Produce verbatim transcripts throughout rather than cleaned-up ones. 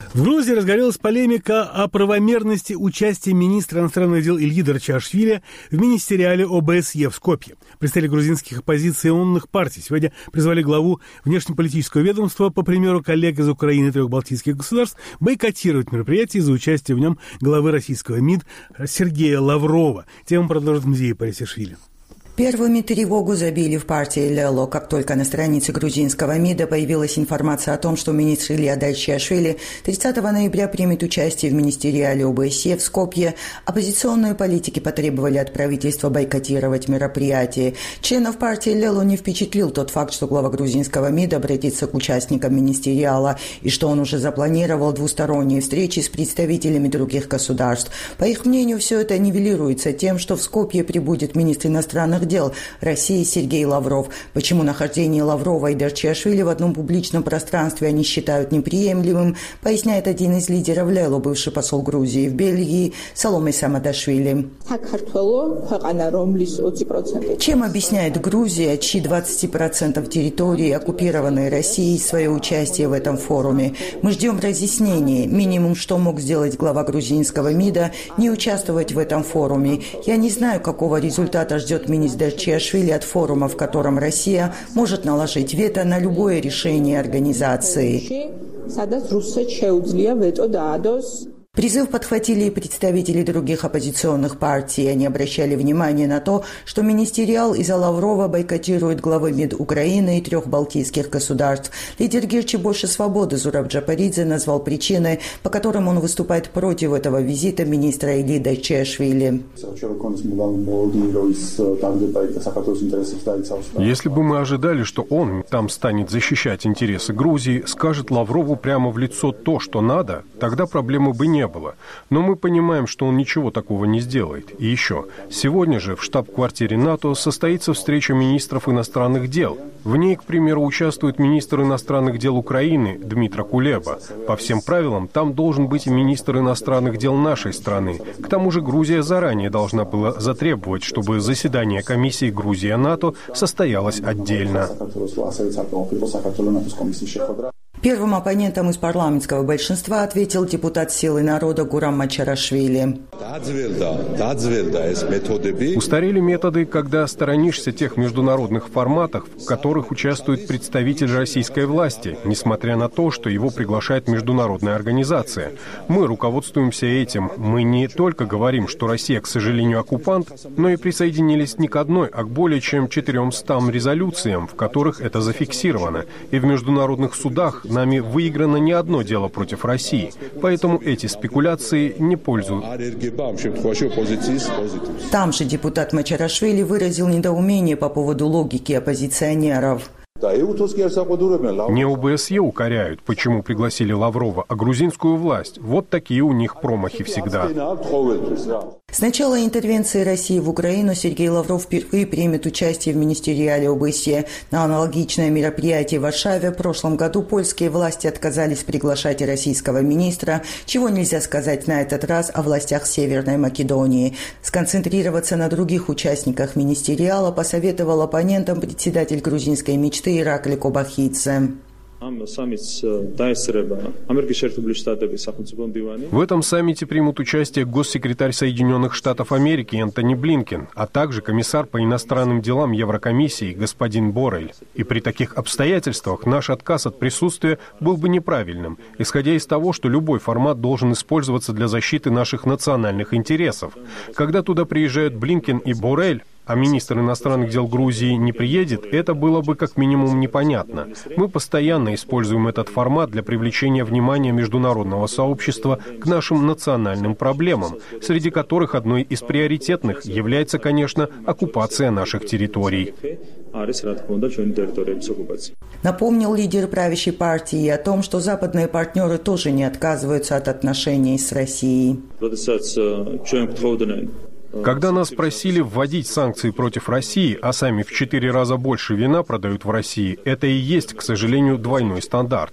В Грузии разгорелась полемика о правомерности участия министра иностранных дел Ильи Дарчиашвили в министериале о бэ эс е в Скопье. Представители грузинских оппозиционных партий сегодня призвали главу внешнеполитического ведомства, по примеру коллег из Украины и трех балтийских государств, бойкотировать мероприятие из-за участия в нем главы российского МИД Сергея Лаврова. Тему продолжит Мзия Парисишвили. Первыми тревогу забили в партии Лело, как только на странице грузинского МИДа появилась информация о том, что министр Илья Дарчиашвили тридцатого ноября примет участие в министериале о бэ эс е в Скопье. Оппозиционные политики потребовали от правительства бойкотировать мероприятие. Членов партии Лело не впечатлил тот факт, что глава грузинского МИДа обратится к участникам министериала и что он уже запланировал двусторонние встречи с представителями других государств. По их мнению, все это нивелируется тем, что в Скопье прибудет министр иностранных дел России Сергей Лавров. Почему нахождение Лаврова и Дарчиашвили в одном публичном пространстве они считают неприемлемым, поясняет один из лидеров Лело, бывший посол Грузии в Бельгии Саломе Самадашвили. Чем объясняет Грузия, чьи двадцать процентов территории, оккупированной Россией, свое участие в этом форуме? Мы ждем разъяснений. Минимум, что мог сделать глава грузинского МИДа, не участвовать в этом форуме. Я не знаю, какого результата ждет министр Дарчиашвили от форума, в котором Россия может наложить вето на любое решение организации. Призыв подхватили и представители других оппозиционных партий. Они обращали внимание на то, что министериал из-за Лаврова бойкотирует главы МИД Украины и трех балтийских государств. Лидер Гирчи «Больше свободы» Зураб Джапаридзе назвал причины, по которым он выступает против этого визита министра Ильи Дарчиашвили. Если бы мы ожидали, что он там станет защищать интересы Грузии, скажет Лаврову прямо в лицо то, что надо, тогда проблемы бы не было. было. Но мы понимаем, что он ничего такого не сделает. И еще, сегодня же в штаб-квартире НАТО состоится встреча министров иностранных дел. В ней, к примеру, участвует министр иностранных дел Украины Дмитро Кулеба. По всем правилам, там должен быть и министр иностранных дел нашей страны. К тому же Грузия заранее должна была затребовать, чтобы заседание комиссии Грузия-НАТО состоялось отдельно. Первым оппонентом из парламентского большинства ответил депутат «Силы народа» Гурам Мачарашвили. Устарели методы, когда сторонишься тех международных форматов, в которых участвует представитель российской власти, несмотря на то, что его приглашает международная организация. Мы руководствуемся этим. Мы не только говорим, что Россия, к сожалению, оккупант, но и присоединились не к одной, а к более чем четырёмстам резолюциям, в которых это зафиксировано. И в международных судах нами выиграно не одно дело против России, поэтому эти спекуляции не пользуют. Там же депутат Мачарашвили выразил недоумение по поводу логики оппозиционеров. Не о бэ эс е укоряют, почему пригласили Лаврова, а грузинскую власть. Вот такие у них промахи всегда. С начала интервенции России в Украину Сергей Лавров впервые примет участие в министериале о бэ эс е. На аналогичное мероприятие в Варшаве в прошлом году польские власти отказались приглашать российского министра, чего нельзя сказать на этот раз о властях Северной Македонии. Сконцентрироваться на других участниках министериала посоветовал оппонентам председатель грузинской мечты Иракли Кобахидзе. В этом саммите примут участие госсекретарь Соединенных Штатов Америки Энтони Блинкен, а также комиссар по иностранным делам Еврокомиссии господин Боррель. И при таких обстоятельствах наш отказ от присутствия был бы неправильным, исходя из того, что любой формат должен использоваться для защиты наших национальных интересов. Когда туда приезжают Блинкен и Боррель, а министр иностранных дел Грузии не приедет, это было бы как минимум непонятно. Мы постоянно используем этот формат для привлечения внимания международного сообщества к нашим национальным проблемам, среди которых одной из приоритетных является, конечно, оккупация наших территорий. Напомнил лидер правящей партии о том, что западные партнеры тоже не отказываются от отношений с Россией. Когда нас просили вводить санкции против России, а сами в четыре раза больше вина продают в России, это и есть, к сожалению, двойной стандарт.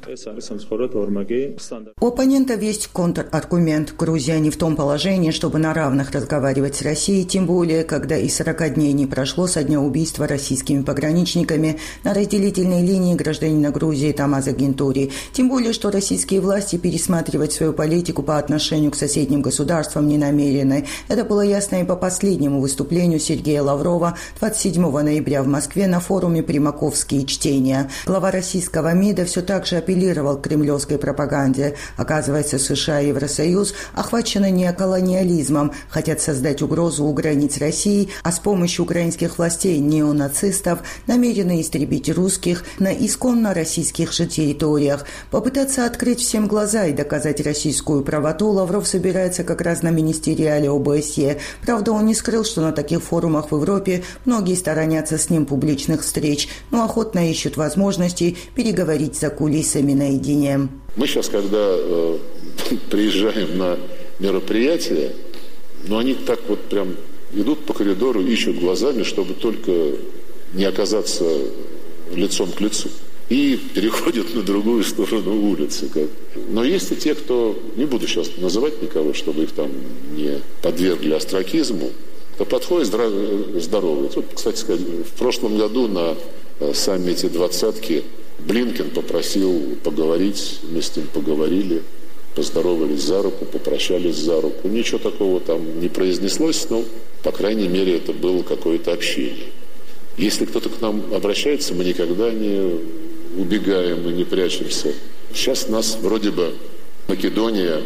У оппонентов есть контраргумент. Грузия не в том положении, чтобы на равных разговаривать с Россией, тем более, когда и сорока дней не прошло со дня убийства российскими пограничниками на разделительной линии гражданина Грузии Тамаза Гентури. Тем более, что российские власти пересматривать свою политику по отношению к соседним государствам не намерены. Это было ясно и по последнему выступлению Сергея Лаврова двадцать седьмого ноября в Москве на форуме «Примаковские чтения». Глава российского МИДа все так же апеллировал к кремлевской пропаганде. Оказывается, США и Евросоюз охвачены неоколониализмом, хотят создать угрозу у границ России, а с помощью украинских властей неонацистов намерены истребить русских на исконно российских же территориях. Попытаться открыть всем глаза и доказать российскую правоту Лавров собирается как раз на министериале ОБСЕ. Правда, он не скрыл, что на таких форумах в Европе многие сторонятся с ним публичных встреч, но охотно ищут возможности переговорить за кулисами наедине. Мы сейчас, когда э, приезжаем на мероприятия, но они так вот прям идут по коридору, ищут глазами, чтобы только не оказаться лицом к лицу. И переходят на другую сторону улицы. Но есть и те, кто, не буду сейчас называть никого, чтобы их там не подвергли остракизму, кто подходит, здоровается. Вот, кстати сказать, в прошлом году на саммите двадцатки Блинкен попросил поговорить, мы с ним поговорили, поздоровались за руку, попрощались за руку. Ничего такого там не произнеслось, но, по крайней мере, это было какое-то общение. Если кто-то к нам обращается, мы никогда не убегаем и не прячемся. Сейчас нас вроде бы Македония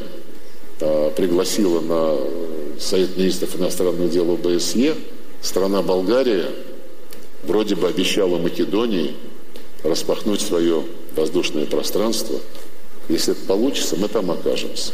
а, пригласила на Совет министров иностранных дел ОБСЕ. Страна Болгария вроде бы обещала Македонии распахнуть свое воздушное пространство. Если это получится, мы там окажемся.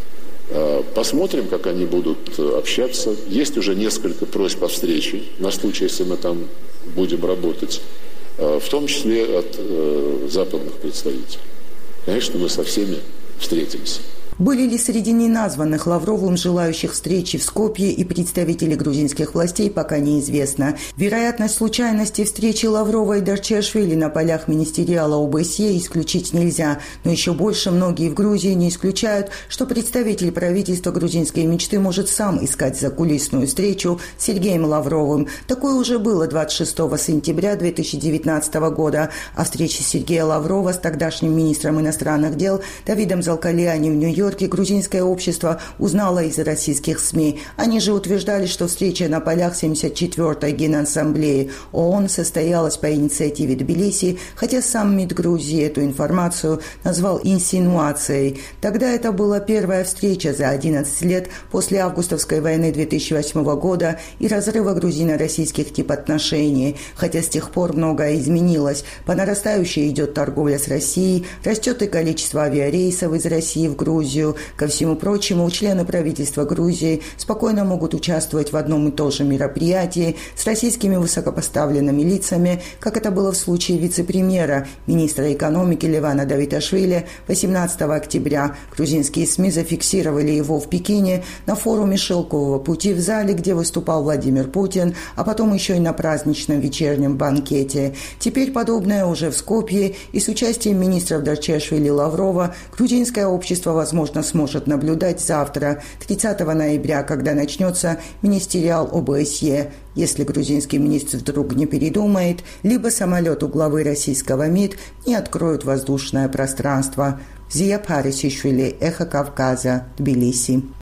А, посмотрим, как они будут общаться. Есть уже несколько просьб о встрече на случай, если мы там будем работать, в том числе от э, западных представителей. Конечно, мы со всеми встретимся. Были ли среди неназванных Лавровым желающих встречи в Скопье и представители грузинских властей, пока неизвестно. Вероятность случайности встречи Лаврова и Дарчиашвили на полях министериала ОБСЕ исключить нельзя, но еще больше многие в Грузии не исключают, что представитель правительства грузинской мечты может сам искать закулисную встречу с Сергеем Лавровым. Такое уже было двадцать шестого сентября две тысячи девятнадцатого года. О встрече Сергея Лаврова с тогдашним министром иностранных дел Давидом Залкалиани в Нью-Йорке грузинское общество узнало из российских СМИ. Они же утверждали, что встреча на полях семьдесят четвёртой Генассамблеи ООН состоялась по инициативе Тбилиси, хотя сам МИД Грузии эту информацию назвал инсинуацией. Тогда это была первая встреча за одиннадцать лет после августовской войны две тысячи восьмого года и разрыва грузино-российских тип отношений, хотя с тех пор многое изменилось. По нарастающей идет торговля с Россией, растет и количество авиарейсов из России в Грузию. Ко всему прочему, члены правительства Грузии спокойно могут участвовать в одном и том же мероприятии с российскими высокопоставленными лицами, как это было в случае вице-премьера, министра экономики Левана Давиташвили восемнадцатого октября. Грузинские СМИ зафиксировали его в Пекине на форуме «Шелкового пути» в зале, где выступал Владимир Путин, а потом еще и на праздничном вечернем банкете. Теперь подобное уже в Скопье, и с участием министров Дарчиашвили и Лаврова грузинское общество, возможно, сможет наблюдать завтра, тридцатого ноября, когда начнется министериал ОБСЕ, если грузинский министр вдруг не передумает, либо самолет у главы российского МИД не откроют воздушное пространство. Зия Парисишвили, Эхо Кавказа, Тбилиси.